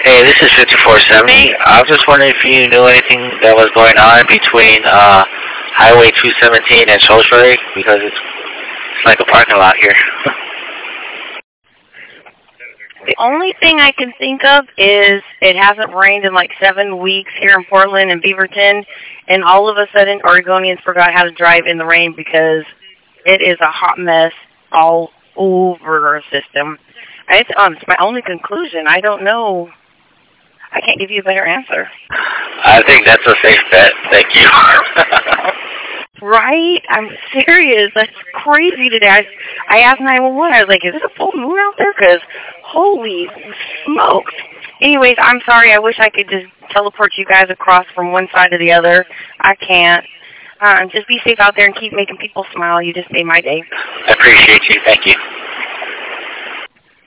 Hey, this is 5470. I was just wondering if you knew anything that was going on between Highway 217 and Shrewsbury, because it's like a parking lot here. The only thing I can think of is it hasn't rained in like 7 weeks here in Portland and Beaverton, and all of a sudden Oregonians forgot how to drive in the rain because it is a hot mess all over our system. It's my only conclusion. I don't know. I can't give you a better answer. I think that's a safe bet. Thank you. Right? I'm serious. That's crazy today. I asked 911. I was like, is it a full moon out there? Because holy smokes. Anyways, I'm sorry. I wish I could just teleport you guys across from one side to the other. I can't. Just be safe out there and keep making people smile. You just made my day. I appreciate you. Thank you.